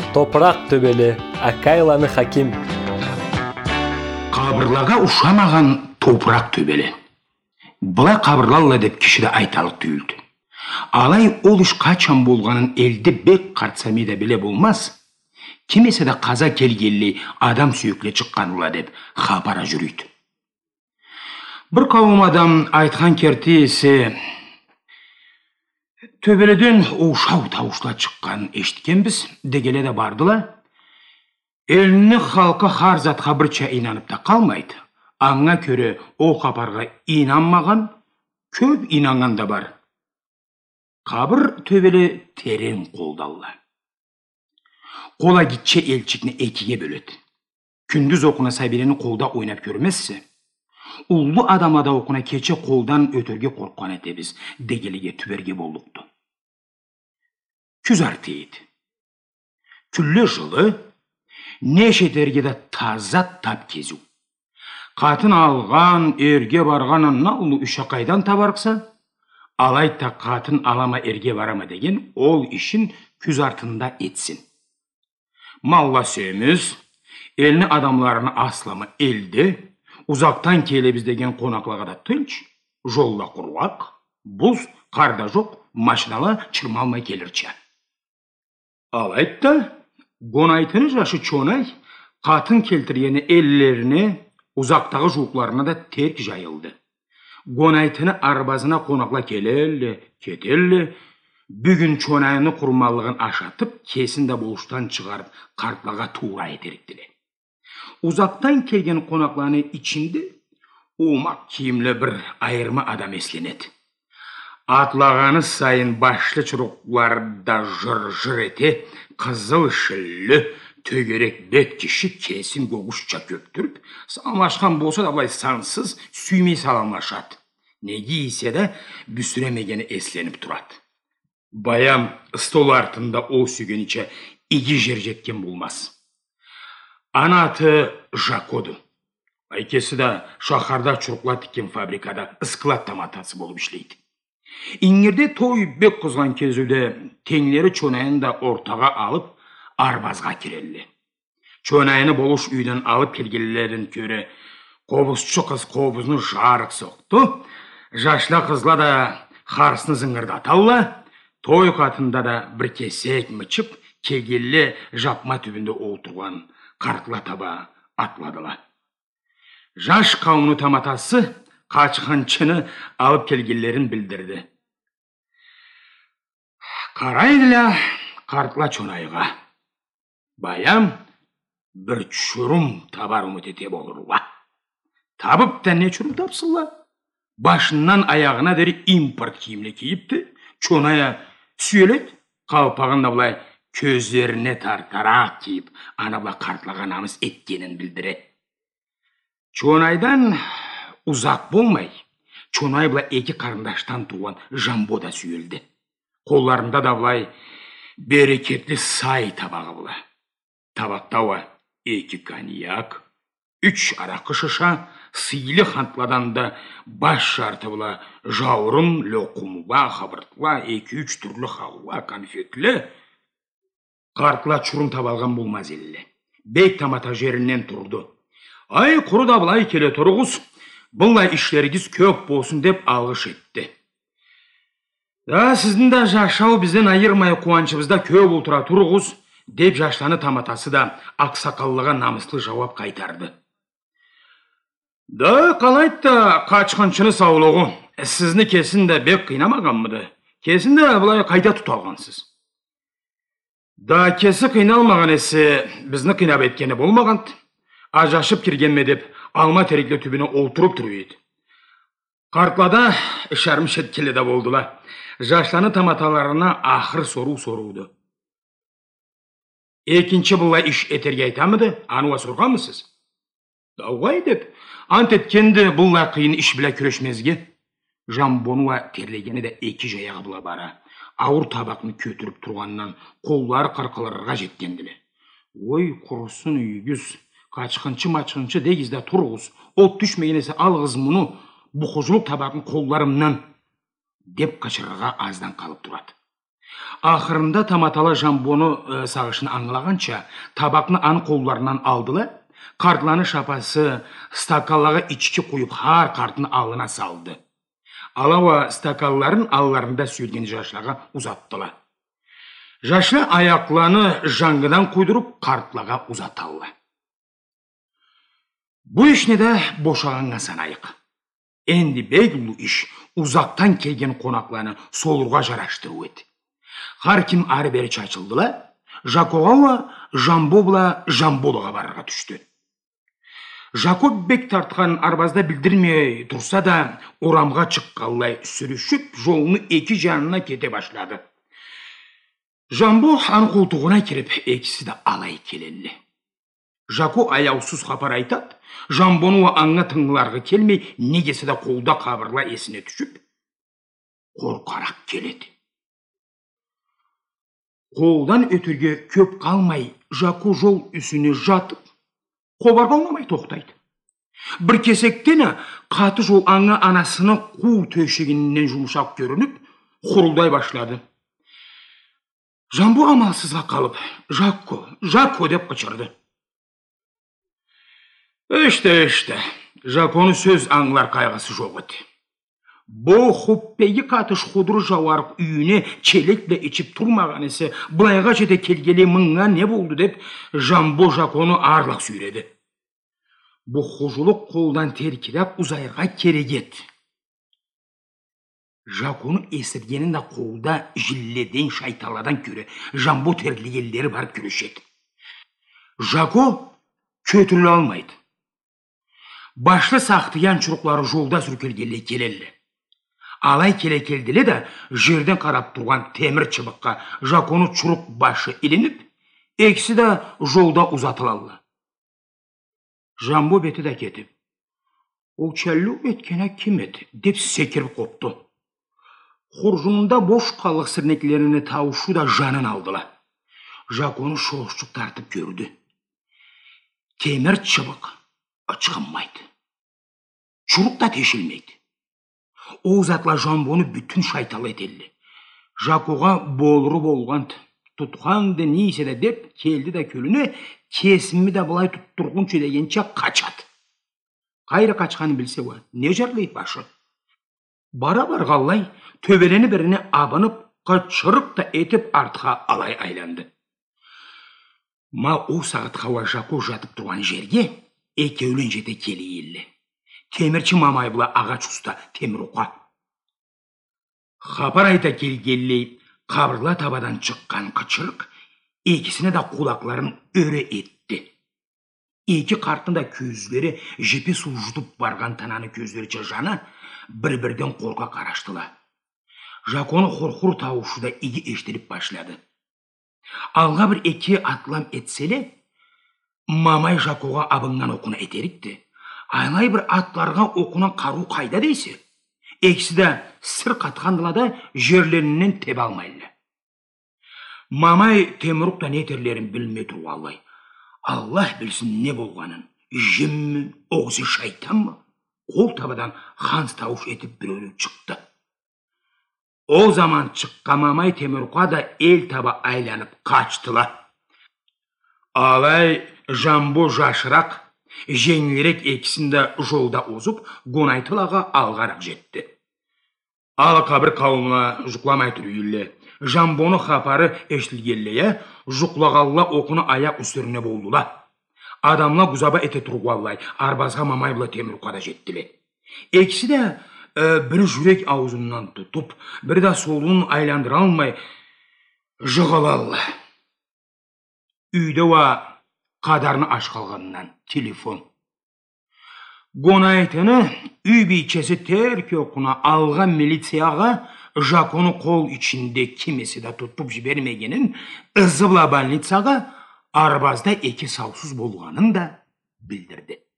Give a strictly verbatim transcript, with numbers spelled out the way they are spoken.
Топырақ төбелі, Акайланы хаким. Қабырлаға ұшамаған топырақ төбелі. Бұла қабырлалла деп кішіде айталық түйілді. Алай ол іш қачан болғанын елді бек қартсами да біле болмас. Кемесе де қаза келгелі адам сүйекле шыққаныла деп хабара жүрейді. Бір қауым адам айтқан керті есе төбеледен оушау тауышла шыққан ештікенбіз дегеле де бардыла. Еліні халқы хар затқа бірча инанып та қалмайды. Аңа көре о қапарға инанмаған, көп инанған да бар. Қабыр төбелі терең қолдалла. Қола кетче елчікні екіге бөледі. Күндіз оқына сәберені қолда ойнап көрмессе, ұлы адамада оқына кече қолдан өтерге қорққан етебіз, дегелеге түберге болдықты. Күз арты еді. Күлі жылы, не шетерге де таза тап кезу. Қатын алған, ерге барғанына ұлы үші қайдан табарықса, алайта қатын алама ерге барама деген ол ішін күз артында етсін. Малла сөйміз, еліні адамларыны асламы елді, ұзақтан келебіз деген қонақлағада түнч, жолла құруақ, бұз, қарда жоқ, машинала чырмалмай келірчі. Алайта, гонайтыны жашы чонай, қатын келтіргені еллеріне, ұзақтағы жуықларына да терк жайылды. Гонайтыны арбазына қонақла келелі, кетелі, бүгін чонайыны құрмалығын ашатып, кесінде болуштан шығарып, қартлаға тура етеріктілі. Ұзақтан келген қонақланы içinde умақ киімлі бір айырма адам есленеді. Атлағаны сайын башлы чұрықларда жыр-жыр ете, қызыл шілі, төгерек бет кіші кесін көғышча көптіріп, салмашқан болса да бұлай сансыз сүймей саламашады. Неге есе де бүсіремегені есленіп тұрады. Баям стол артында ол сүйгеніче игі жер жеткен болмас. Анаты Жакоды. Айкесі да шақарда чұрықла тіккен фабрикада ысқылат таматасы болып ішлейді. Иңерде той бек қызған кезуде теңлері чонайын да ортаға алып, арбазға керелі. Чонайыны болуш үйден алып келгелерін көре, қобызшы қыз қобызны жарық соқты, жашла қызла да қарсыны зыңғырда аталла, той қатында да бір кесек мүчіп, кегелі жапма түбінде отырған қартыла таба атладыла. Жаш қауыны таматасы қачқаншыны алып келгелерін білдірді. Қарайдыла қартыла чонайға. Баям бір чұрым табар үміт ете болыруға. Табып та не чұрым тапсыла? Башынан аяғына дәрі импорт киімлі кейіпті, чоная сүйелет, қалпағында бұлай көздеріне тартарақ кейіп, ана бұла қартылаға намыс еткенін білдіре. Чонайдан ұзақ болмай, чонай бұла екі қарындаштан туған жамбо да сүйелді. Қолларында да бұлай берекетлі сай табағы бұла. Табақтауа екі коньяк, үш арақы шыша, сыйлы хантладан да баш жарты бұла жаурым, лөқумға, қабыртла, екі-үш түрлі халуа, конфетлі. Қартыла чұрын табалған болмаз елі. Бек тамата жерінен тұрды. Ай, құры да бұлай келе тұрғыз, бұлай ішлерігіз көп болсын деп алғыш етті. Да, сіздің да жашау бізден айырмай қуаншыбызда көп отыра тұрғыз, деп жашланы таматасы да ақсақаллыға намыслы жауап қайтарды. Да, қалайды қачқаншыны саулығы, сізні кесінде бек қинамаған мұды, кесінде бұлай қайда тұталғансыз. Да, кесі қиналмаған есі бізні қинап еткені болмағанды, ажашып кіргенме деп алма тереклі түбіне олтырып тұру еді. Қартлада ішарым шеткелі де болдыла, жашланы таматаларына ақыр сору соруды. Екінші бұлай іш етерге айтамыды, ануа сұрғамысыз? Дауғай деп, ант еткенді бұлай қиын іш біле күрешмезге. Жамбонуа терлегені де екі жаяғы бұла бара. Ауыр табақны көтіріп тұрғаннан қоллары қарқаларға жеткенділі. Ой, құрысын үйгіз, қачқыншы-мачқыншы дегізді тұрғыз, ол түшмегенесі алғыз мұны бұқыжылық табақын қолларымнан деп қашырға аздан қалып тұрады. Ақырында таматала Жамбоны e, сағышын аңлағанша, табақны ан қолларынан алдылы, қартланы шапасы стакалаға içki қойып, har қартын алына салды. Алава стакалларын алларында сүйелген жашлаға ұзаттылы. Жашла аяқланы жаңғыдан қойдырып, қартлаға ұзаталды. Бұл ішіне де бошағанға санайық. Енді беглу іш ұзақтан келген қонақланы солырға жараштыру еді. Har kim ары бері чачылдыла, Жакоға Жамбобла Жамболыға барырға түшті. Жакоб бек тартқан арбазда білдірмей тұрса да, орамға шыққалай сүрішіп, жолыны екі жанына кете башлады. Жамбо ан қолтуғына керіп, екісі де алай келелі. Жако аяусыз қапар айтады, Жамбоны аңға тыңларға келмей, негесі де қолда қабырла есіне түшіп, қорқарақ келеді. Қолдан өтірге көп қалмай, Жако жол үсіне жатып, қоларға оңамай тоқтайды. Бір кесектені қаты жол аңа анасының қу төшегінен жұмшақ көрініп, құрылдай башлады. Жамбо амалсызға қалып, Жако, Жако деп қычырды. Үшті, үшті, Жаконы сөз аңлар қайғысы жоқ еді. Бұл құппеге қатыш құдыры жауарып үйіне челеклі ішіп тұрмаған есі, бұлайға жете келгеле мыңға не болды деп, Жамбо Жаконы арлақ сүйреді. Бұл құжылық қолдан теркелеп ұзайырға керегет. Жаконы есіргенін де қолда жилледен шайталадан көрі, Жамбо терлігелері барып күрешеді. Жако көтірілі алмайды. Башлы сақтыян чұрықлары жолда сүркелгелі келелі. Алай келе келділі де жерден қарап тұрған темір чыбыққа Жаконы чұрық башы иленіп, екісі де жолда ұзатылалы. Жамбо беті де кетіп, ол чәллу еткені кем еді деп секіріп қопты. Құржынында бош қалық сірнеклеріні тауышу да жанын алдыла. Жаконы шоқшық тартып көрді. Темір чыбық ычқынмайды. Чұрық да тешілмейді. Оғызатла Жамбоны бүтін шайталы етелі. Жакоға болыры болғанды. Тұтқанды нейседе деп келді да көліне, кесімі де бұлай тұттырғын чөдегенше қачады. Қайры қачқаны білсе ба, не жарлайды башы? Бара барғалай, төбелені біріне абынып, қычырық та етіп артқа алай айланды. Ма о сағытқауа Жако жатып тұрған жерге, екеулен жете келі елі. Темірчі мамай бұла ағач ұста темір ұқа. Қапар айта келгелей, қабырла табадан шыққан қычырық, екісіне де құлақларын өрі етті. Екі қартында көздері жепе су жұтып барған тананы көздері жаны бір-бірден қорқа қараштыла. Жаконы қорқыр тауышы да игі ештеліп башлады. Алға бір екі атлам етселе, мамай Жакоға абыңнан оқына етерікті. Айлай бір атларға оқынан қару қайда дейсі? Екісі де сыр қатқандылада жерлерінен тебе алмайлы. Мамай темірұқта нетерлерін білмей тұру аллай. Аллах білсін не болғанын. Жеммі, оғызы шайтан мы? Қол табадан ханс тауыш етіп бір өлі шықты. О заман шыққа мамай темірұқа да ел таба айланып қачтыла. Алай Жамбо жашырақ, жеңілерек екісінде жолда озып, Гонайтылаға алғарақ жетті. Алы қабір қауымына жұқламай тұр үйлі. Жамбоны қапары ештілгеллеге, жұқлағалла оқыны аяқ үстеріне болдыла. Адамла ғузаба әте тұрғаллай, арбазға мамай бұла темірқада жеттілі. Екісі де ә, бір жүрек аузынан тұтып, бір де солуын айландыра алмай жығалалла. Үйде ва qadarını aç қалғанынан телефон. Гонайтыны үй бейчесі терке оқына алған милицияға Жаконы қол içinde кемесі да тұттып жібермегенін, ызыбла больницаға арбазда екі саусыз болғанын да білдірді.